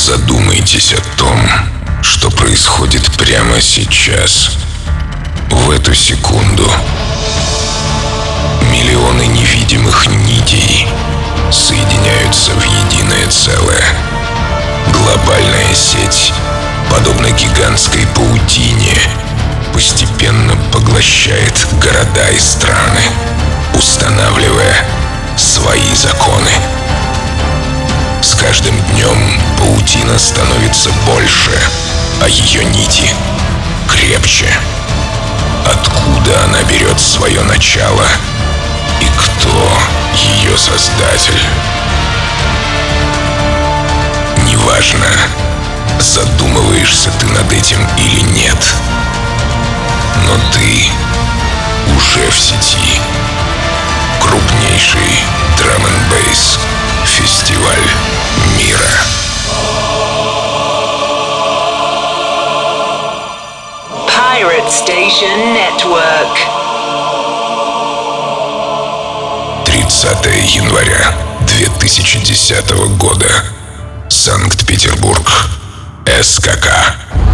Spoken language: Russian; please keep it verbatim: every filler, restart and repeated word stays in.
Задумайтесь о том, что происходит прямо сейчас, в эту секунду. Миллионы невидимых нитей соединяются в единое целое. Глобальная сеть, подобно гигантской паутине, постепенно поглощает города и страны, устанавливая свои законы. С каждым днем паутина становится больше, а ее нити крепче. Откуда она берет свое начало и кто ее создатель? Неважно, задумываешься ты над этим или нет, но ты уже в сети. Крупнейший драм-н-бейс фестиваль мира. Pirate Station Network. тридцатое января две тысячи десятого года. Санкт-Петербург. СКК.